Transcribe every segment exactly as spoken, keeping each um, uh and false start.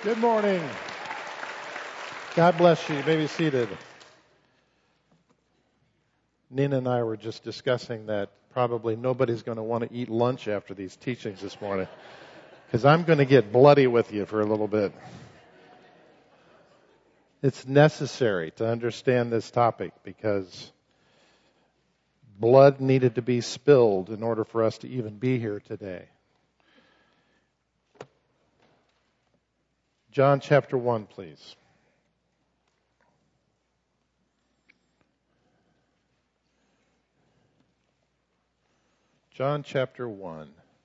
Good morning. God bless you. You may be seated. Nina and I were just discussing that probably nobody's going to want to eat lunch after these teachings this morning because I'm going to get bloody with you for a little bit. It's necessary to understand this topic because blood needed to be spilled in order for us to even be here today. John chapter one, please. John chapter one.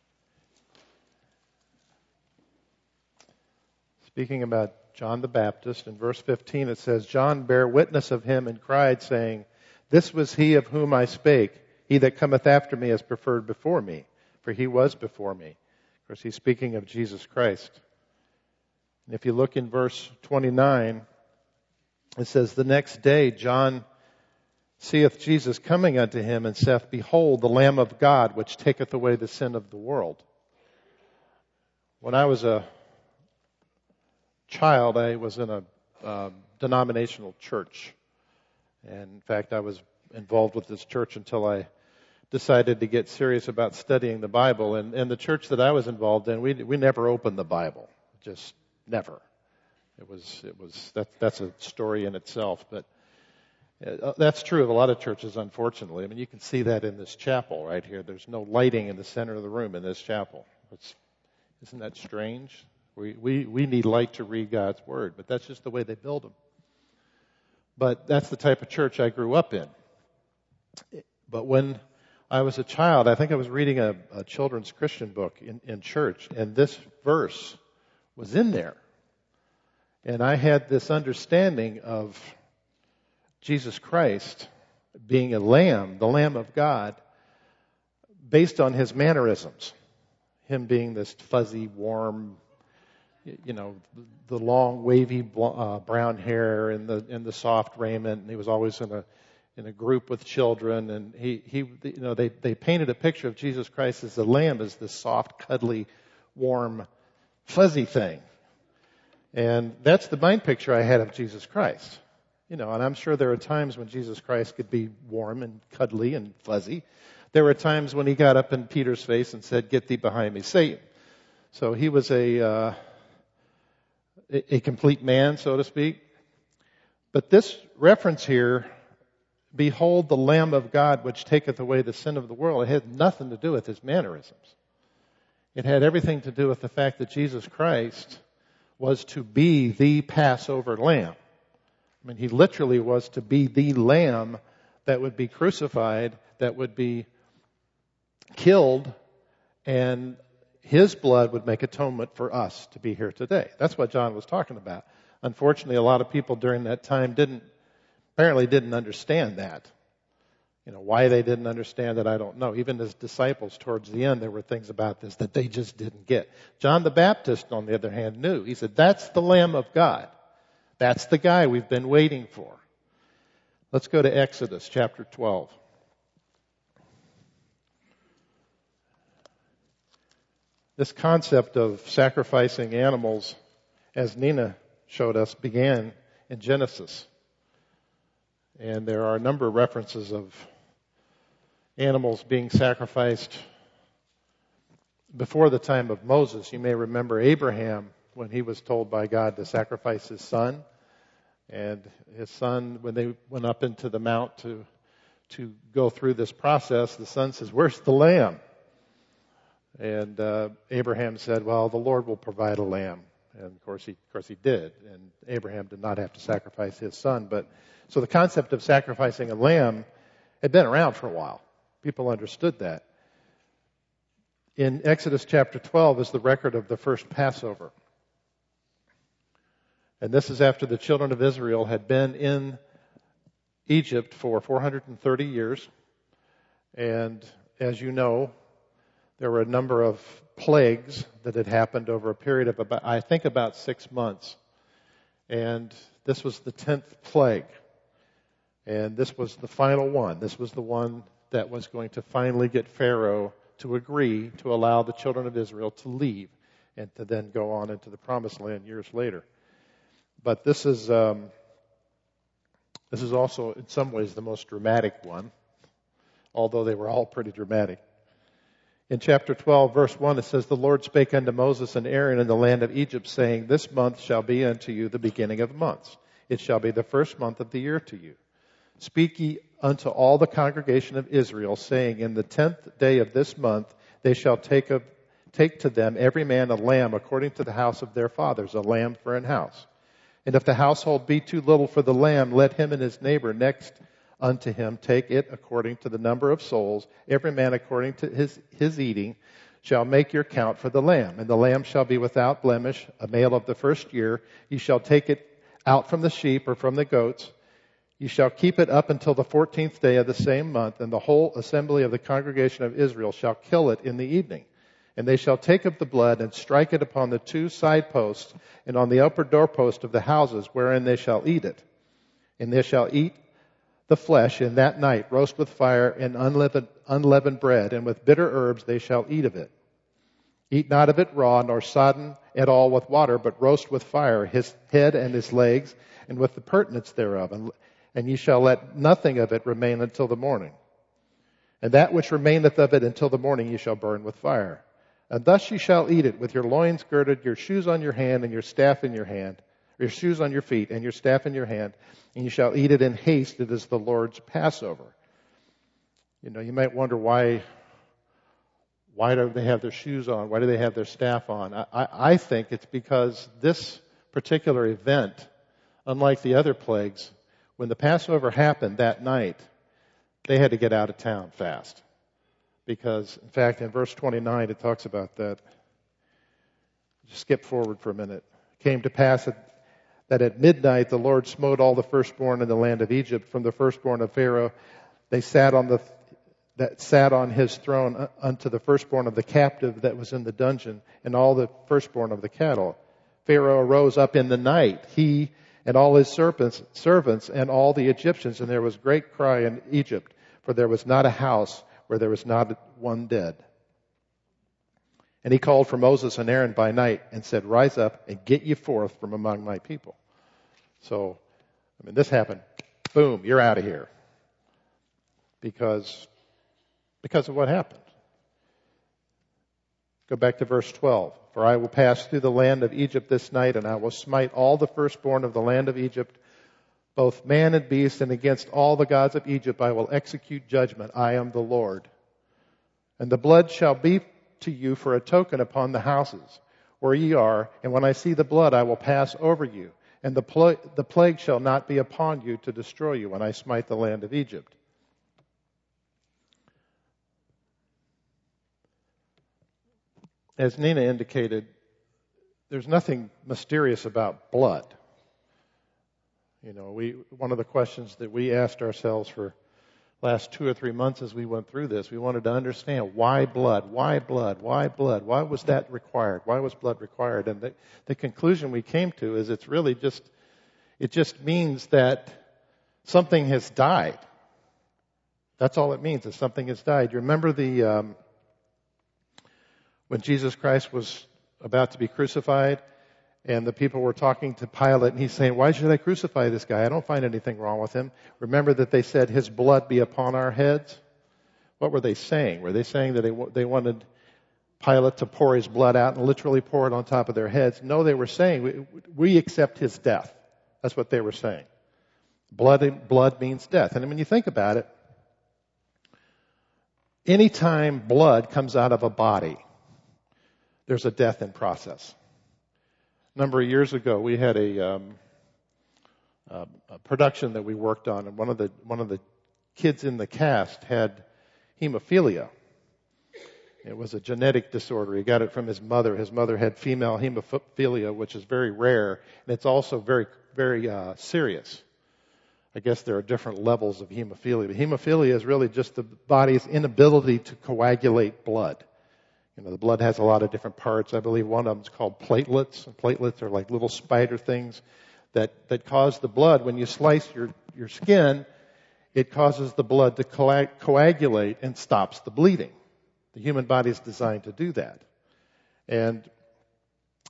Speaking about John the Baptist, in verse fifteen it says, John bare witness of him and cried, saying, This was he of whom I spake. He that cometh after me is preferred before me, for he was before me. Of course, he's speaking of Jesus Christ. And if you look in verse twenty-nine, it says, The next day John seeth Jesus coming unto him, and saith, Behold, the Lamb of God, which taketh away the sin of the world. When I was a child, I was in a uh, denominational church. And in fact, I was involved with this church until I decided to get serious about studying the Bible. And, and the church that I was involved in, we we never opened the Bible. Just never. It was, it was, that, that's a story in itself, but uh, that's true of a lot of churches, unfortunately. I mean, you can see that in this chapel right here. There's no lighting in the center of the room in this chapel. It's, isn't that strange? We, we, we need light to read God's Word, but that's just the way they build them. But that's the type of church I grew up in. But when I was a child, I think I was reading a, a children's Christian book in, in church, and this verse was in there. And I had this understanding of Jesus Christ being a lamb, the Lamb of God, based on his mannerisms. Him being this fuzzy, warm, you know, the long, wavy uh, brown hair and the and the soft raiment. And he was always in a in a group with children. And he, he you know, they, they painted a picture of Jesus Christ as the lamb, as this soft, cuddly, warm, fuzzy thing. And that's the mind picture I had of Jesus Christ. You know, and I'm sure there are times when Jesus Christ could be warm and cuddly and fuzzy. There were times when he got up in Peter's face and said, Get thee behind me, Satan. So he was a, uh, a complete man, so to speak. But this reference here, Behold the Lamb of God, which taketh away the sin of the world, it had nothing to do with his mannerisms. It had everything to do with the fact that Jesus Christ was to be the Passover lamb. I mean, he literally was to be the lamb that would be crucified, that would be killed, and his blood would make atonement for us to be here today. That's what John was talking about. Unfortunately, a lot of people during that time didn't, apparently didn't understand that. You know, why they didn't understand it, I don't know. Even as disciples towards the end, there were things about this that they just didn't get. John the Baptist, on the other hand, knew. He said, that's the Lamb of God. That's the guy we've been waiting for. Let's go to Exodus chapter twelve. This concept of sacrificing animals, as Nina showed us, began in Genesis. And there are a number of references of animals being sacrificed before the time of Moses. You may remember Abraham when he was told by God to sacrifice his son. And his son, when they went up into the mount to to go through this process, the son says, Where's the lamb? And uh, Abraham said, Well, the Lord will provide a lamb. And of course he of course he did. And Abraham did not have to sacrifice his son. But so the concept of sacrificing a lamb had been around for a while. People understood that. In Exodus chapter twelve is the record of the first Passover. And this is after the children of Israel had been in Egypt for four hundred thirty years. And as you know, there were a number of plagues that had happened over a period of about, I think about six months. And this was the tenth plague. And this was the final one. This was the one that was going to finally get Pharaoh to agree to allow the children of Israel to leave. and to then go on into the promised land years later. But this is um, this is also in some ways the most dramatic one, although they were all pretty dramatic. In chapter twelve, verse one, it says, "The Lord spake unto Moses and Aaron in the land of Egypt, saying, This month shall be unto you the beginning of months. It shall be the first month of the year to you. Speak ye unto all the congregation of Israel, saying, In the tenth day of this month they shall take of, take to them every man a lamb according to the house of their fathers, a lamb for an house. And if the household be too little for the lamb, let him and his neighbor next unto him take it according to the number of souls, every man according to his, his eating, shall make your count for the lamb. And the lamb shall be without blemish, a male of the first year. You shall take it out from the sheep or from the goats. You shall keep it up until the fourteenth day of the same month, and the whole assembly of the congregation of Israel shall kill it in the evening. And they shall take of the blood and strike it upon the two side posts and on the upper doorpost of the houses wherein they shall eat it. And they shall eat the flesh in that night, roast with fire and unleavened, unleavened bread, and with bitter herbs they shall eat of it. Eat not of it raw, nor sodden at all with water, but roast with fire his head and his legs, and with the purtenance thereof. And, and ye shall let nothing of it remain until the morning. And that which remaineth of it until the morning ye shall burn with fire. And thus ye shall eat it, with your loins girded, your shoes on your hand, and your staff in your hand, or your shoes on your feet, and your staff in your hand, and you shall eat it in haste. It is the Lord's Passover." You know, you might wonder why, why do they have their shoes on? Why do they have their staff on? I, I, I think it's because this particular event, unlike the other plagues, when the Passover happened that night, they had to get out of town fast. Because, in fact, in verse twenty-nine, it talks about that. Just skip forward for a minute. It came to pass that that at midnight the Lord smote all the firstborn in the land of Egypt, from the firstborn of Pharaoh. They sat on the that sat on his throne unto the firstborn of the captive that was in the dungeon, and all the firstborn of the cattle. Pharaoh arose up in the night, he and all his servants, servants and all the Egyptians, and there was great cry in Egypt, for there was not a house where there was not one dead. And he called for Moses and Aaron by night and said, "Rise up and get ye forth from among my people." So, I mean, this happened. Boom, you're out of here. Because, because of what happened. Go back to verse twelve. "For I will pass through the land of Egypt this night, and I will smite all the firstborn of the land of Egypt, both man and beast, and against all the gods of Egypt I will execute judgment. I am the Lord. And the blood shall be to you for a token upon the houses where ye are, and when I see the blood I will pass over you, and the, pl- the plague shall not be upon you to destroy you when I smite the land of Egypt." As Nina indicated, there's nothing mysterious about blood. You know, we one of the questions that we asked ourselves for last two or three months as we went through this, we wanted to understand why blood, why blood, why blood, why was that required? Why was blood required? And the, the conclusion we came to is it's really just, it just means that something has died. That's all it means, is something has died. You remember the, um, when Jesus Christ was about to be crucified, and the people were talking to Pilate, and he's saying, "Why should I crucify this guy? I don't find anything wrong with him." Remember that they said, "His blood be upon our heads"? What were they saying? Were they saying that they, they wanted Pilate to pour his blood out and literally pour it on top of their heads? No, they were saying, we, we accept his death. That's what they were saying. Blood, blood means death. And when you think about it, anytime blood comes out of a body, there's a death in process. A number of years ago, we had a, um, uh, a production that we worked on, and one of the one of the kids in the cast had hemophilia. It was a genetic disorder. He got it from his mother. His mother had female hemophilia, which is very rare, and it's also very, very uh, serious. I guess there are different levels of hemophilia. But hemophilia is really just the body's inability to coagulate blood. You know, the blood has a lot of different parts. I believe one of them is called platelets. And platelets are like little spider things that, that cause the blood. When you slice your, your skin, it causes the blood to coagulate and stops the bleeding. The human body is designed to do that. And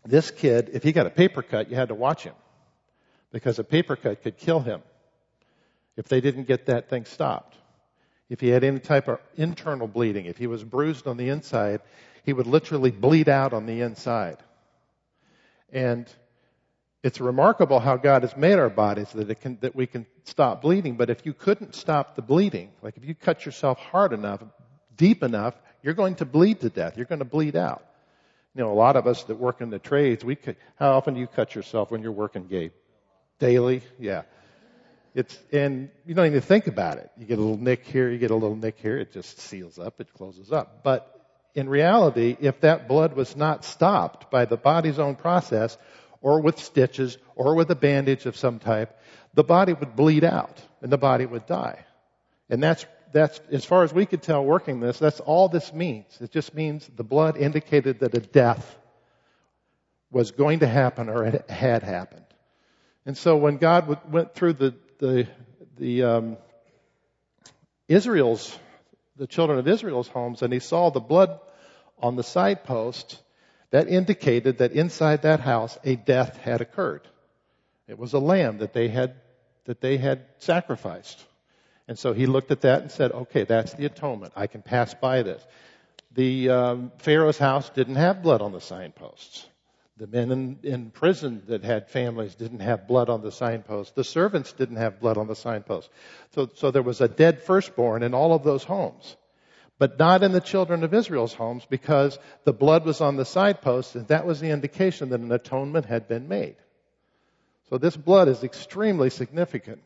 This kid, if he got a paper cut, you had to watch him because a paper cut could kill him if they didn't get that thing stopped. If he had any type of internal bleeding, if he was bruised on the inside, he would literally bleed out on the inside. And it's remarkable how God has made our bodies that it can, that we can stop bleeding. But if you couldn't stop the bleeding, like if you cut yourself hard enough, deep enough, you're going to bleed to death. You're going to bleed out. You know, a lot of us that work in the trades, we could, how often do you cut yourself when you're working, Gabe? Daily? Yeah. It's, and you don't even think about it. You get a little nick here, you get a little nick here, it just seals up, it closes up. But in reality, if that blood was not stopped by the body's own process, or with stitches, or with a bandage of some type, the body would bleed out, and the body would die. And that's, that's, as far as we could tell working this, that's all this means. It just means the blood indicated that a death was going to happen or it had happened. And so when God went through the, the, the, um, Israel's, the children of Israel's homes, and he saw the blood on the side post, that indicated that inside that house a death had occurred. It was a lamb that they had, that they had sacrificed. And so he looked at that and said, okay, that's the atonement. I can pass by this. The um, Pharaoh's house didn't have blood on the signposts. The men in, in prison that had families didn't have blood on the signposts. The servants didn't have blood on the signposts. So, so there was a dead firstborn in all of those homes. But not in the children of Israel's homes because the blood was on the signposts, and that was the indication that an atonement had been made. So this blood is extremely significant.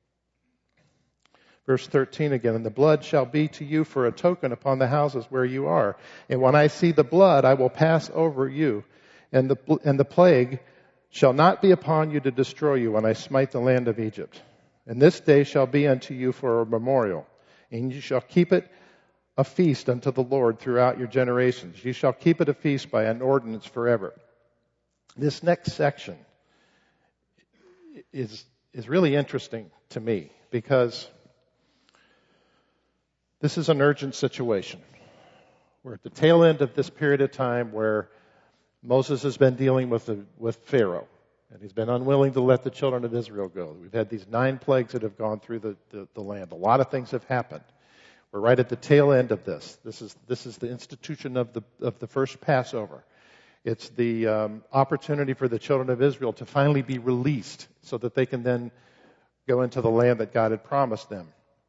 Verse thirteen again, and the blood shall be to you for a token upon the houses where you are. And when I see the blood, I will pass over you, and the, and the plague shall not be upon you to destroy you when I smite the land of Egypt. And this day shall be unto you for a memorial, and you shall keep it a feast unto the Lord throughout your generations. You shall keep it a feast by an ordinance forever. This next section is, is really interesting to me because this is an urgent situation. We're at the tail end of this period of time where Moses has been dealing with, the, with Pharaoh, and he's been unwilling to let the children of Israel go. We've had these nine plagues that have gone through the, the, the land. A lot of things have happened. We're right at the tail end of this. This is this is the institution of the of the first Passover. It's the um, opportunity for the children of Israel to finally be released so that they can then go into the land that God had promised them.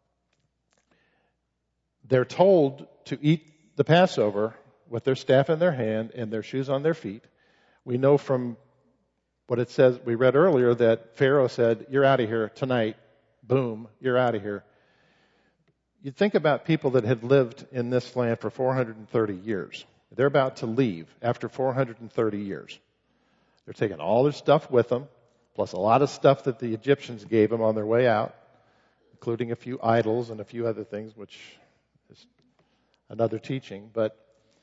They're told to eat the Passover with their staff in their hand and their shoes on their feet. We know from what it says, we read earlier, that Pharaoh said, you're out of here tonight. Boom, you're out of here. You think about people that had lived in this land for four hundred thirty years. They're about to leave after four hundred thirty years. They're taking all their stuff with them, plus a lot of stuff that the Egyptians gave them on their way out, including a few idols and a few other things, which is another teaching. But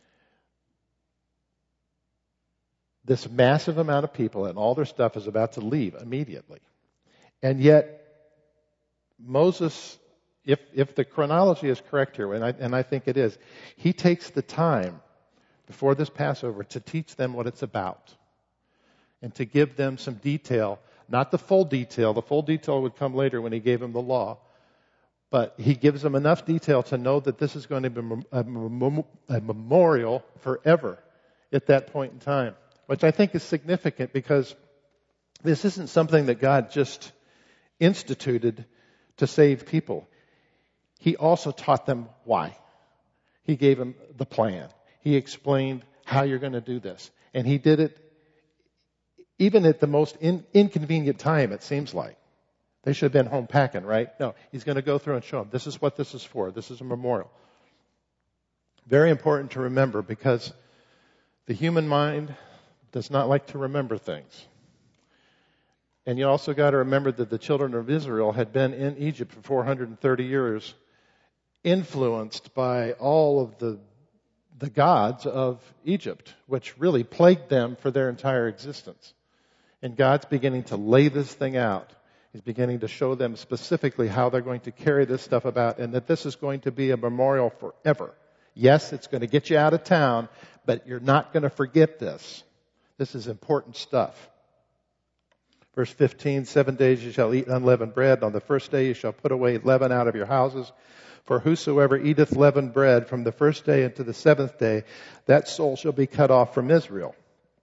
this massive amount of people and all their stuff is about to leave immediately. And yet, Moses, if if the chronology is correct here, and I, and I think it is, he takes the time before this Passover to teach them what it's about and to give them some detail, not the full detail. The full detail would come later when he gave them the law. But he gives them enough detail to know that this is going to be a, a memorial forever at that point in time, which I think is significant because this isn't something that God just instituted to save people. He also taught them why. He gave them the plan. He explained how you're going to do this. And he did it even at the most in, inconvenient time, it seems like. They should have been home packing, right? No, he's going to go through and show them, this is what this is for. This is a memorial. Very important to remember because the human mind does not like to remember things. And you also got to remember that the children of Israel had been in Egypt for four hundred thirty years, influenced by all of the the gods of Egypt, which really plagued them for their entire existence. And God's beginning to lay this thing out. He's beginning to show them specifically how they're going to carry this stuff about and that this is going to be a memorial forever. Yes, it's going to get you out of town, but you're not going to forget this. This is important stuff. Verse fifteen, seven days you shall eat unleavened bread. On the first day you shall put away leaven out of your houses. For whosoever eateth leavened bread from the first day unto the seventh day, that soul shall be cut off from Israel.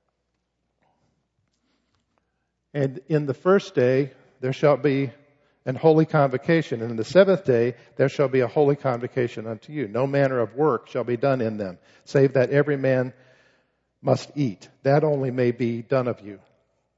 And in the first day there shall be an holy convocation, and in the seventh day there shall be a holy convocation unto you. No manner of work shall be done in them, save that every man must eat. That only may be done of you.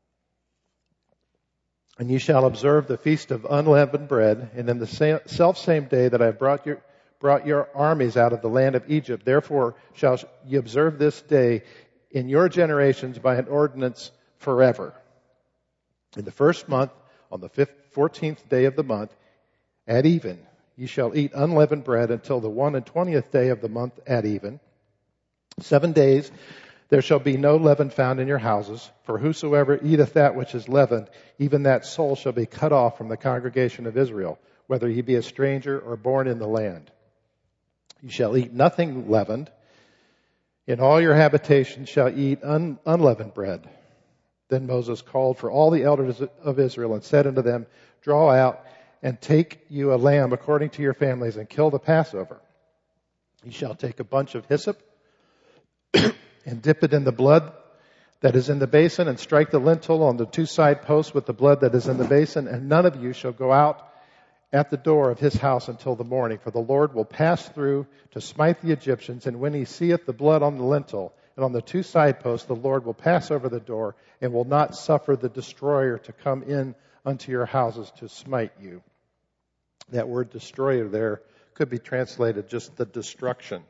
And ye shall observe the feast of unleavened bread, and in the selfsame day that I have brought your, brought your armies out of the land of Egypt, therefore shall ye observe this day in your generations by an ordinance forever. In the first month, on the fifth, fourteenth day of the month, at even, ye shall eat unleavened bread until the one and twentieth day of the month at even. Seven days there shall be no leaven found in your houses, for whosoever eateth that which is leavened, even that soul shall be cut off from the congregation of Israel, whether he be a stranger or born in the land. You shall eat nothing leavened. In all your habitations shall eat un- unleavened bread. Then Moses called for all the elders of Israel and said unto them, draw out and take you a lamb according to your families and kill the Passover. You shall take a bunch of hyssop and dip it in the blood that is in the basin, and strike the lintel on the two side posts with the blood that is in the basin, and none of you shall go out at the door of his house until the morning, for the Lord will pass through to smite the Egyptians, and when he seeth the blood on the lintel and on the two side posts, the Lord will pass over the door, and will not suffer the destroyer to come in unto your houses to smite you. That word destroyer there could be translated just the destruction.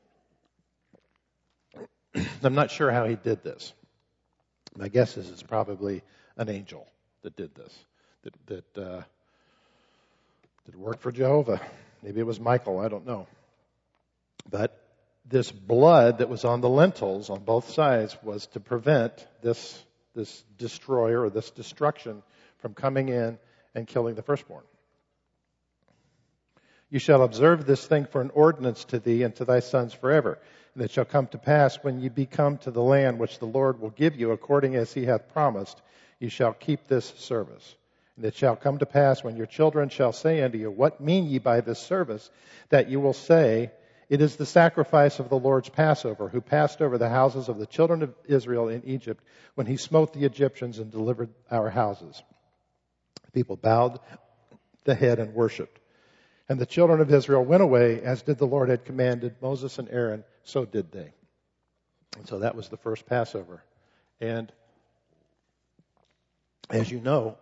I'm not sure how he did this. My guess is it's probably an angel that did this. That, that uh, did it work for Jehovah? Maybe it was Michael. I don't know. But this blood that was on the lintels on both sides was to prevent this this destroyer or this destruction from coming in and killing the firstborn. You shall observe this thing for an ordinance to thee and to thy sons forever. And it shall come to pass when ye be come to the land which the Lord will give you according as he hath promised, ye shall keep this service. And it shall come to pass when your children shall say unto you, what mean ye by this service? That you will say, it is the sacrifice of the Lord's Passover, who passed over the houses of the children of Israel in Egypt when he smote the Egyptians and delivered our houses. The people bowed the head and worshipped. And the children of Israel went away, as did the Lord had commanded Moses and Aaron, so did they. And so that was the first Passover. And as you know,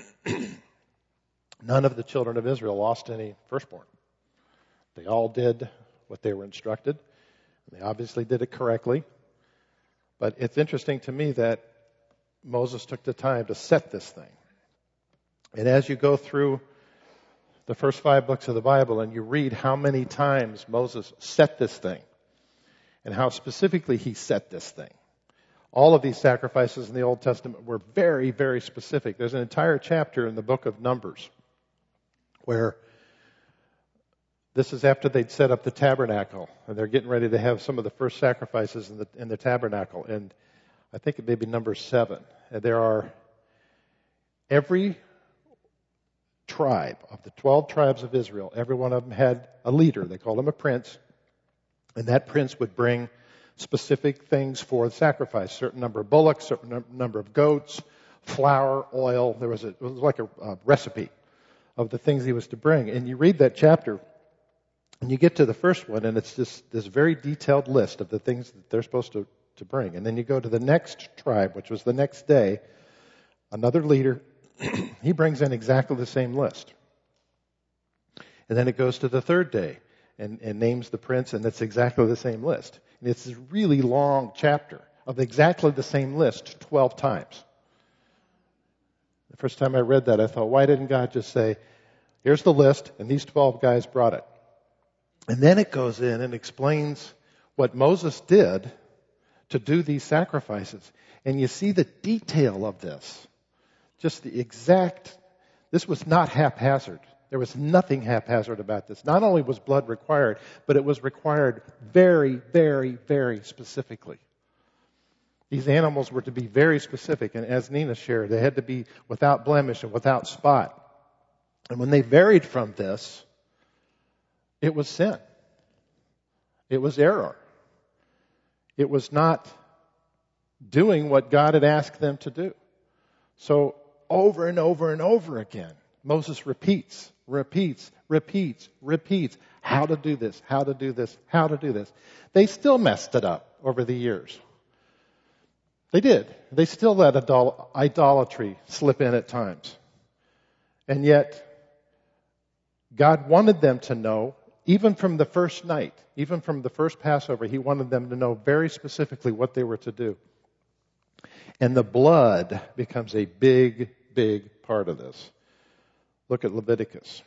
none of the children of Israel lost any firstborn. They all did what they were instructed. They obviously did it correctly. But it's interesting to me that Moses took the time to set this thing. And as you go through the first five books of the Bible and you read how many times Moses set this thing and how specifically he set this thing. All of these sacrifices in the Old Testament were very, very specific. There's an entire chapter in the book of Numbers where this is after they'd set up the tabernacle and they're getting ready to have some of the first sacrifices in the, in the tabernacle. And I think it may be number seven. And there are every tribe of the twelve tribes of Israel, every one of them had a leader. They called him a prince. And that prince would bring specific things for the sacrifice. Certain number of bullocks, certain number of goats, flour, oil. There was, a, it was like a, a recipe of the things he was to bring. And you read that chapter, and you get to the first one, and it's just this very detailed list of the things that they're supposed to, to bring. And then you go to the next tribe, which was the next day, another leader. He brings in exactly the same list. And then it goes to the third day and, and names the prince, and it's exactly the same list. And it's this really long chapter of exactly the same list twelve times. The first time I read that, I thought, why didn't God just say, here's the list, and these twelve guys brought it? And then it goes in and explains what Moses did to do these sacrifices. And you see the detail of this. Just the exact, this was not haphazard. There was nothing haphazard about this. Not only was blood required, but it was required very, very, very specifically. These animals were to be very specific, and as Nina shared, they had to be without blemish and without spot. And when they varied from this, it was sin. It was error. It was not doing what God had asked them to do. So over and over and over again, Moses repeats, repeats, repeats, repeats how to do this, how to do this, how to do this. They still messed it up over the years. They did. They still let idol- idolatry slip in at times. And yet, God wanted them to know, even from the first night, even from the first Passover, He wanted them to know very specifically what they were to do. And the blood becomes a big, big part of this. Look at Leviticus.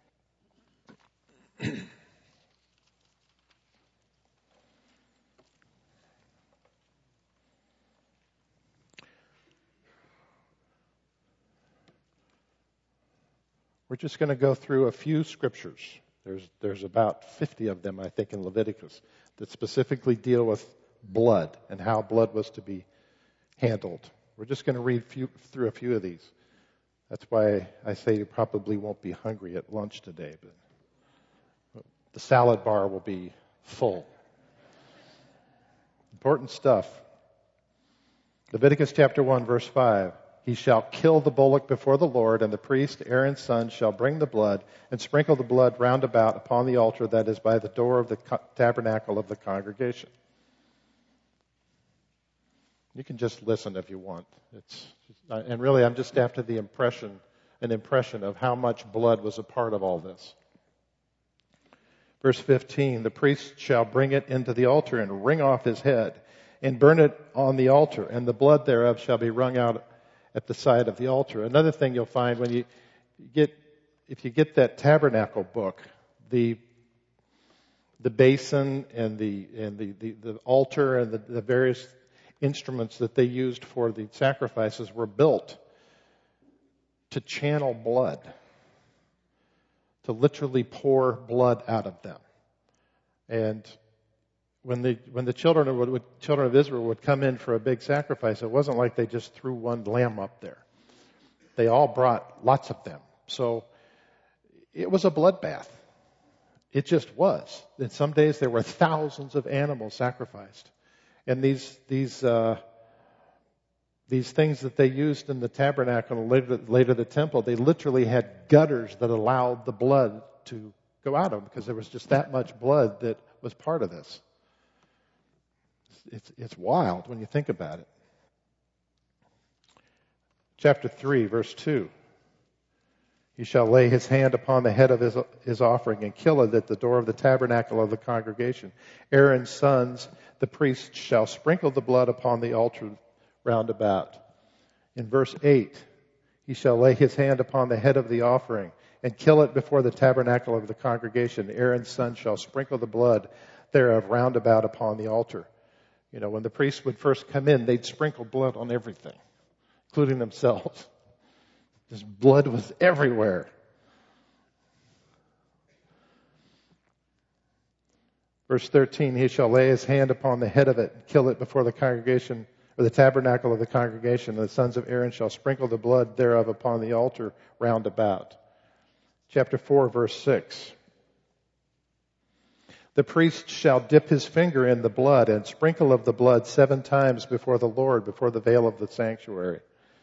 We're just going to go through a few scriptures. There's there's about fifty of them, I think, in Leviticus that specifically deal with blood and how blood was to be handled. We're just going to read few, through a few of these. That's why I say you probably won't be hungry at lunch today, but the salad bar will be full. Important stuff. Leviticus chapter one, verse five. He shall kill the bullock before the Lord, and the priest, Aaron's son, shall bring the blood and sprinkle the blood round about upon the altar that is by the door of the tabernacle of the congregation. You can just listen if you want. It's and really, I'm just after the impression, an impression of how much blood was a part of all this. Verse fifteen, the priest shall bring it into the altar and wring off his head and burn it on the altar, and the blood thereof shall be wrung out at the side of the altar. Another thing you'll find when you get, if you get that tabernacle book, the the basin and the and the, the, the altar and the, the various instruments that they used for the sacrifices were built to channel blood, to literally pour blood out of them. And when the when the children of children of Israel would come in for a big sacrifice, it wasn't like they just threw one lamb up there. They all brought lots of them. So it was a bloodbath. It just was. And some days there were thousands of animals sacrificed. And these these uh, these things that they used in the tabernacle and later, later the temple, they literally had gutters that allowed the blood to go out of them because there was just that much blood that was part of this. It's, it's wild when you think about it. Chapter three, verse two. He shall lay his hand upon the head of his, his offering and kill it at the door of the tabernacle of the congregation. Aaron's sons, the priests, shall sprinkle the blood upon the altar round about. In verse eight, he shall lay his hand upon the head of the offering and kill it before the tabernacle of the congregation. Aaron's son shall sprinkle the blood thereof round about upon the altar. You know, when the priests would first come in, they'd sprinkle blood on everything, including themselves. This blood was everywhere. Verse thirteen, he shall lay his hand upon the head of it and kill it before the congregation, or the tabernacle of the congregation. And the sons of Aaron shall sprinkle the blood thereof upon the altar round about. Chapter four, verse six. The priest shall dip his finger in the blood and sprinkle of the blood seven times before the Lord, before the veil of the sanctuary.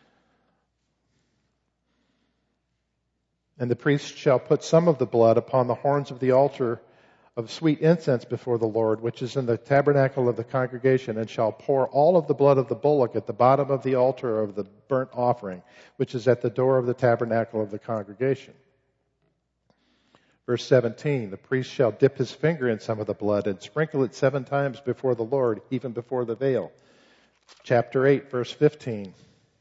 And the priest shall put some of the blood upon the horns of the altar of sweet incense before the Lord, which is in the tabernacle of the congregation, and shall pour all of the blood of the bullock at the bottom of the altar of the burnt offering, which is at the door of the tabernacle of the congregation. Verse seventeen, the priest shall dip his finger in some of the blood and sprinkle it seven times before the Lord, even before the veil. Chapter eight, verse fifteen.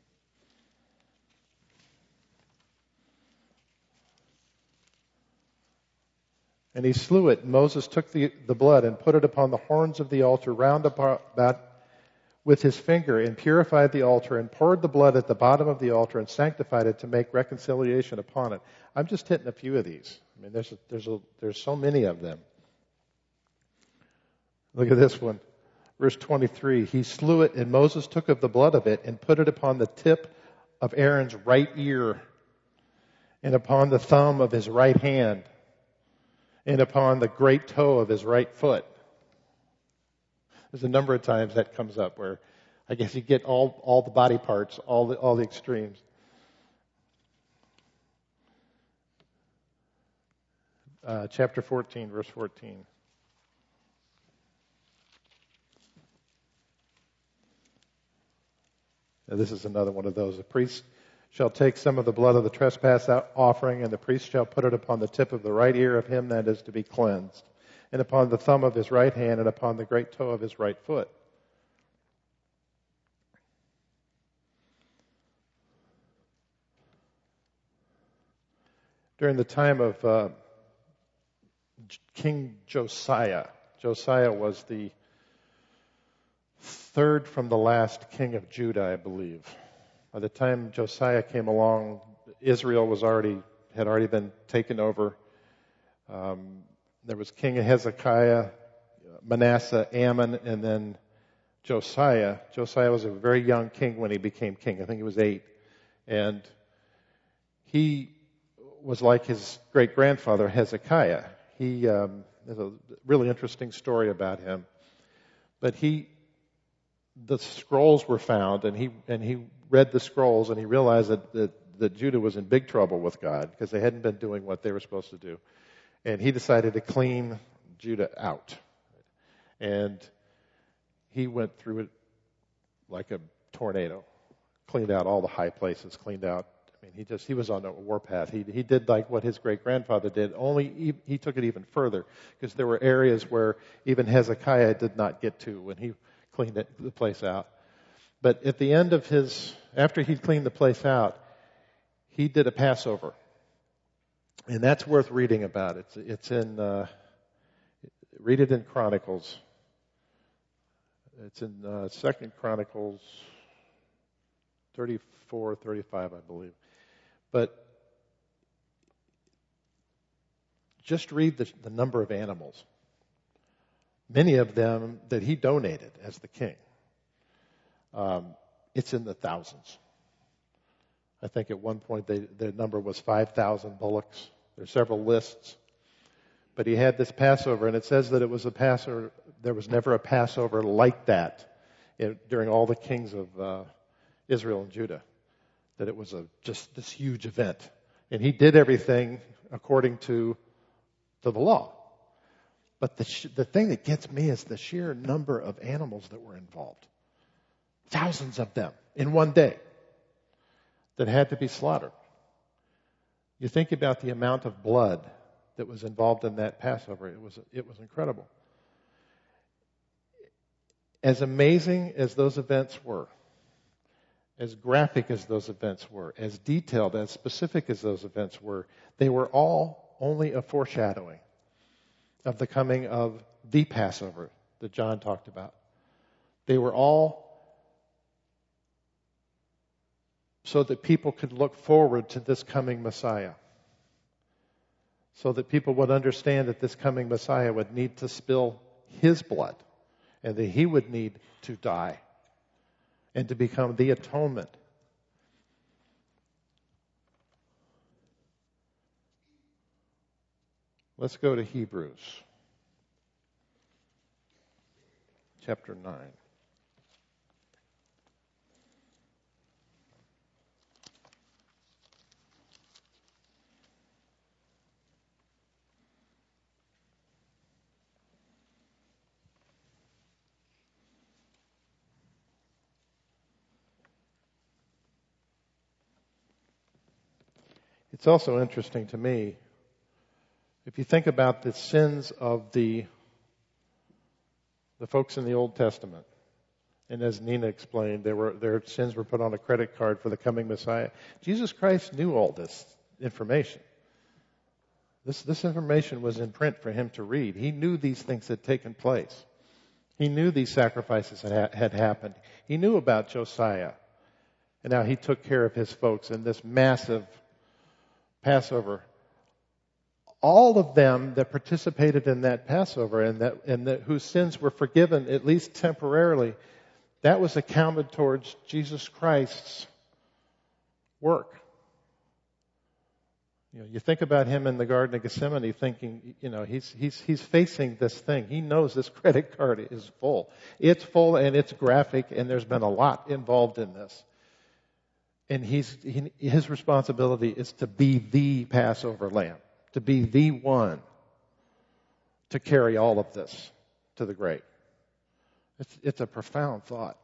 And he slew it. And Moses took the, the blood and put it upon the horns of the altar round about with his finger, and purified the altar, and poured the blood at the bottom of the altar, and sanctified it to make reconciliation upon it. I'm just hitting a few of these. I mean, there's a, there's a, there's so many of them. Look at this one. Verse twenty-three, he slew it, and Moses took of the blood of it and put it upon the tip of Aaron's right ear, and upon the thumb of his right hand, and upon the great toe of his right foot. There's a number of times that comes up where I guess you get all, all the body parts, all the, all the extremes. Uh, chapter fourteen, verse fourteen. Now, this is another one of those. The priest shall take some of the blood of the trespass offering, and the priest shall put it upon the tip of the right ear of him that is to be cleansed, and upon the thumb of his right hand, and upon the great toe of his right foot. During the time of uh, King Josiah, Josiah was the third from the last king of Judah, I believe. By the time Josiah came along, Israel was already had already been taken over. Um, there was King Hezekiah, Manasseh, Ammon, and then Josiah. Josiah was a very young king when he became king. I think he was eight. And he was like his great-grandfather, Hezekiah. He, um, there's a really interesting story about him. But he, the scrolls were found, and he and he read the scrolls, and he realized that, that, that Judah was in big trouble with God because they hadn't been doing what they were supposed to do. And he decided to clean Judah out. And he went through it like a tornado, cleaned out all the high places, cleaned out. I mean, he just, he was on a warpath. He, he did like what his great-grandfather did, only he, he took it even further because there were areas where even Hezekiah did not get to when he cleaned it, the place out. But at the end of his, after he'd cleaned the place out, he did a Passover. And that's worth reading about. It's, it's in, uh, read it in Chronicles. It's in uh, Second Chronicles thirty-four, thirty-five, I believe. But just read the, the number of animals. Many of them that he donated as the king. Um, it's in the thousands. I think at one point they, the number was five thousand bullocks. There's several lists. But he had this Passover, and it says that it was a Passover. There was never a Passover like that in, during all the kings of uh, Israel and Judah. That it was a just this huge event. And he did everything according to, to the law. But the sh- the thing that gets me is the sheer number of animals that were involved. Thousands of them in one day that had to be slaughtered. You think about the amount of blood that was involved in that Passover. It was it was incredible. As amazing as those events were, as graphic as those events were, as detailed, as specific as those events were, they were all only a foreshadowing of the coming of the Passover that John talked about. They were all so that people could look forward to this coming Messiah. So that people would understand that this coming Messiah would need to spill his blood and that he would need to die and to become the atonement. Let's go to Hebrews chapter nine. It's also interesting to me, if you think about the sins of the the folks in the Old Testament, and as Nina explained, there were their sins were put on a credit card for the coming Messiah. Jesus Christ knew all this information. This this information was in print for him to read. He knew these things had taken place. He knew these sacrifices had, had happened. He knew about Josiah, and now he took care of his folks in this massive Passover. all of them that participated in that Passover and that and that whose sins were forgiven, at least temporarily, that was accounted towards Jesus Christ's work. You know, you think about him in the Garden of Gethsemane thinking, you know, he's, he's, he's facing this thing. He knows this credit card is full. It's full and it's graphic and there's been a lot involved in this. And he's, he, his responsibility is to be the Passover lamb, to be the one to carry all of this to the grave. It's, it's a profound thought.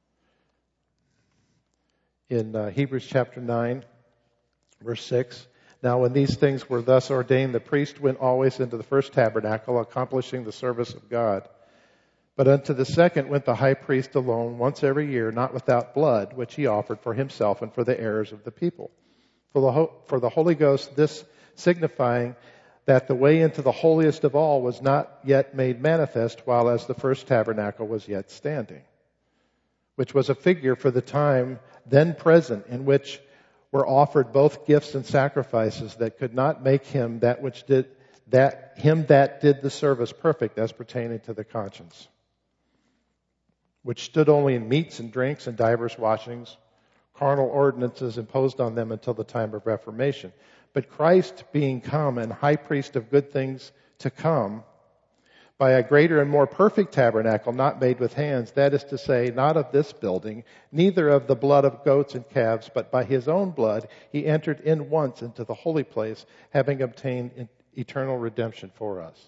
In uh, Hebrews chapter nine, verse six, now when these things were thus ordained, the priest went always into the first tabernacle, accomplishing the service of God. But unto the second went the high priest alone, once every year, not without blood, which he offered for himself and for the errors of the people. For the, ho- for the Holy Ghost, this signifying that the way into the holiest of all was not yet made manifest, while as the first tabernacle was yet standing, which was a figure for the time then present, in which were offered both gifts and sacrifices that could not make him that which did that him that did the service perfect as pertaining to the conscience, which stood only in meats and drinks and divers washings, carnal ordinances imposed on them until the time of Reformation. But Christ being come and high priest of good things to come, by a greater and more perfect tabernacle, not made with hands, that is to say, not of this building, neither of the blood of goats and calves, but by his own blood, he entered in once into the holy place, having obtained eternal redemption for us.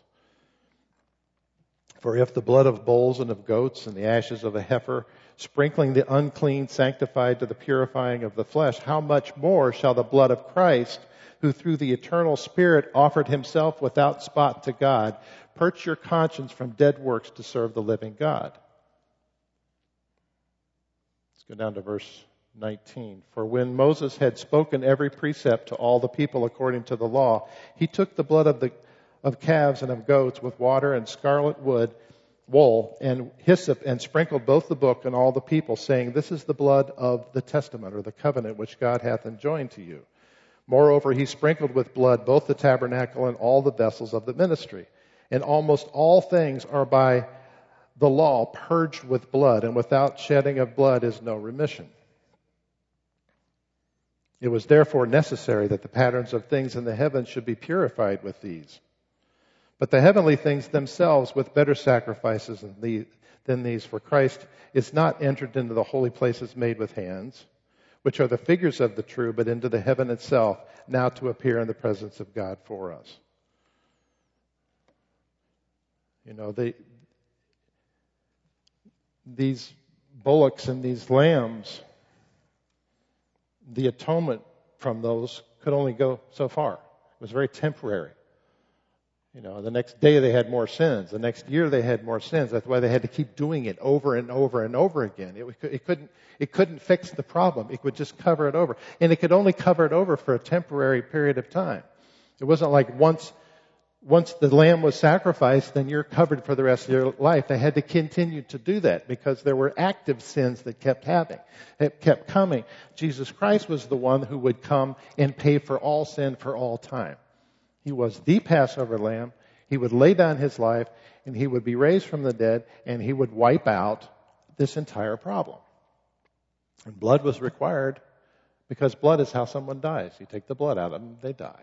For if the blood of bulls and of goats and the ashes of a heifer, sprinkling the unclean, sanctified to the purifying of the flesh, how much more shall the blood of Christ, who through the eternal Spirit offered himself without spot to God, purge your conscience from dead works to serve the living God. Let's go down to verse nineteen. For when Moses had spoken every precept to all the people according to the law, he took the blood of the of calves and of goats with water and scarlet wood, wool, and hyssop, and sprinkled both the book and all the people, saying, This is the blood of the testament, or the covenant, which God hath enjoined to you. Moreover, he sprinkled with blood both the tabernacle and all the vessels of the ministry. And almost all things are by the law purged with blood, and without shedding of blood is no remission. It was therefore necessary that the patterns of things in the heavens should be purified with these. But the heavenly things themselves with better sacrifices than these, for Christ is not entered into the holy places made with hands, which are the figures of the true, but into the heaven itself, now to appear in the presence of God for us. You know, they, these bullocks and these lambs, the atonement from those could only go so far. It was very temporary. You know, the next day they had more sins. The next year they had more sins. That's why they had to keep doing it over and over and over again. It, it couldn't, it couldn't fix the problem. It would just cover it over. And it could only cover it over for a temporary period of time. It wasn't like once, once the lamb was sacrificed, then you're covered for the rest of your life. They had to continue to do that because there were active sins that kept having, that kept coming. Jesus Christ was the one who would come and pay for all sin for all time. He was the Passover lamb. He would lay down his life, and he would be raised from the dead, and he would wipe out this entire problem. And blood was required because blood is how someone dies. You take the blood out of them, they die.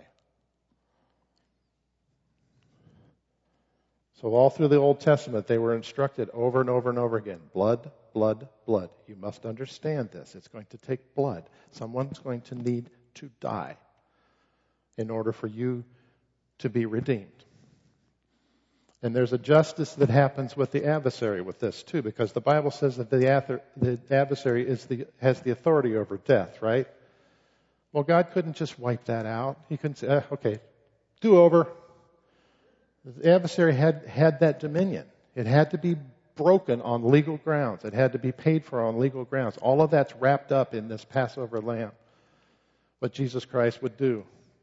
So all through the Old Testament, they were instructed over and over and over again, blood, blood, blood. You must understand this. It's going to take blood. Someone's going to need to die in order for you to be redeemed. And there's a justice that happens with the adversary with this too, because the Bible says that the, the adversary is the, has the authority over death, right? Well, God couldn't just wipe that out. He couldn't say, eh, okay, do over. The adversary had, had that dominion. It had to be broken on legal grounds. It had to be paid for on legal grounds. All of that's wrapped up in this Passover lamb, what Jesus Christ would do.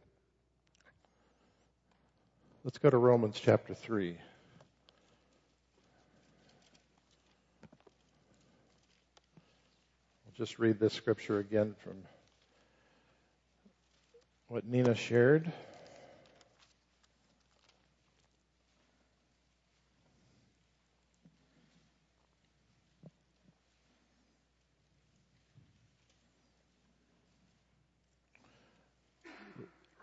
Let's go to Romans chapter three. I'll just read this scripture again from what Nina shared.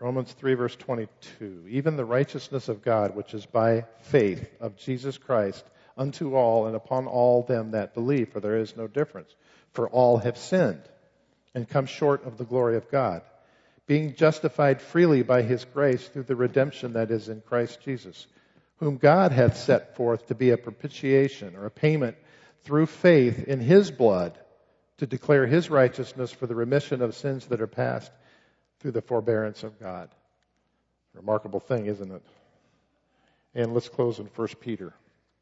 Romans three, verse twenty-two. Even the righteousness of God, which is by faith of Jesus Christ, unto all and upon all them that believe, for there is no difference. For all have sinned and come short of the glory of God, being justified freely by his grace through the redemption that is in Christ Jesus, whom God hath set forth to be a propitiation or a payment through faith in his blood, to declare his righteousness for the remission of sins that are past through the forbearance of God. Remarkable thing, isn't it? And let's close in First Peter.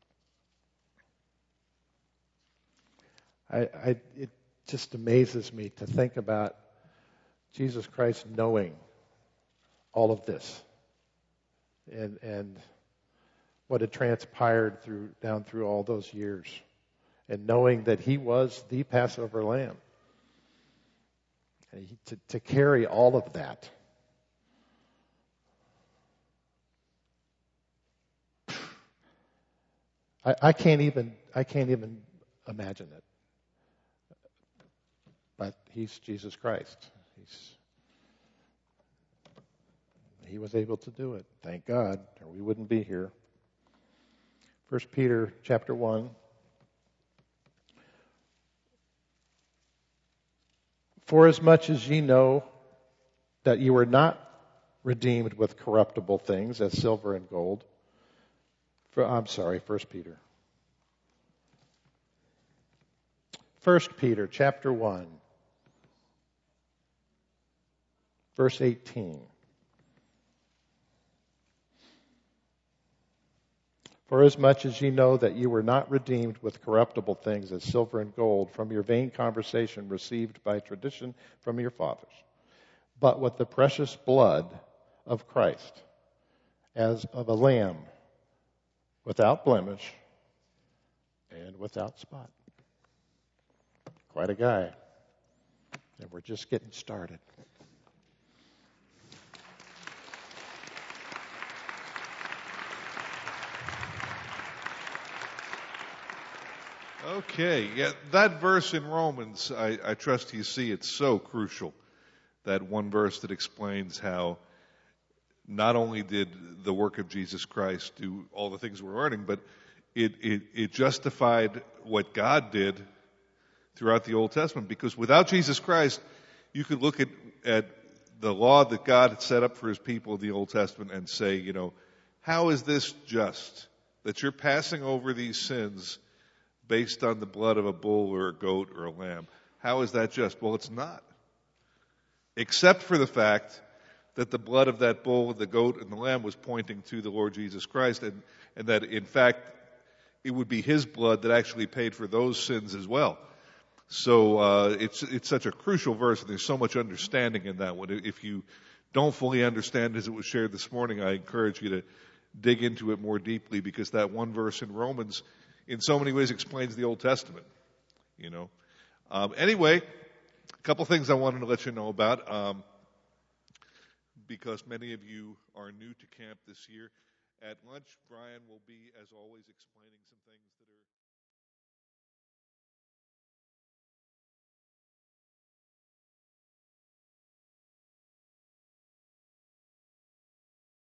I, I, it just amazes me to think about Jesus Christ knowing all of this, and and what had transpired through down through all those years, and knowing that he was the Passover lamb. And he, to, to carry all of that. I, I can't even I can't even imagine it. But he's Jesus Christ. He's he was able to do it. Thank God, or we wouldn't be here. First Peter chapter one. For as much as ye know that you were not redeemed with corruptible things as silver and gold. For, I'm sorry, First Peter. First Peter chapter one, verse eighteen. For as much as ye know that you were not redeemed with corruptible things as silver and gold from your vain conversation received by tradition from your fathers, but with the precious blood of Christ, as of a lamb, without blemish and without spot. Quite a guy. And we're just getting started. Okay, yeah, that verse in Romans, I, I trust you see it's so crucial. That one verse that explains how not only did the work of Jesus Christ do all the things we're learning, but it, it, it justified what God did throughout the Old Testament. Because without Jesus Christ, you could look at, at the law that God had set up for his people in the Old Testament and say, you know, how is this just? That you're passing over these sins based on the blood of a bull or a goat or a lamb. How is that just? Well, it's not. Except for the fact that the blood of that bull, the goat, and the lamb was pointing to the Lord Jesus Christ, and, and that, in fact, it would be his blood that actually paid for those sins as well. So uh, it's it's such a crucial verse, and there's so much understanding in that one. If you don't fully understand as it was shared this morning, I encourage you to dig into it more deeply, because that one verse in Romans in so many ways explains the Old Testament, you know. Um, anyway, a couple things I wanted to let you know about, um, because many of you are new to camp this year. At lunch, Brian will be, as always, explaining some things that are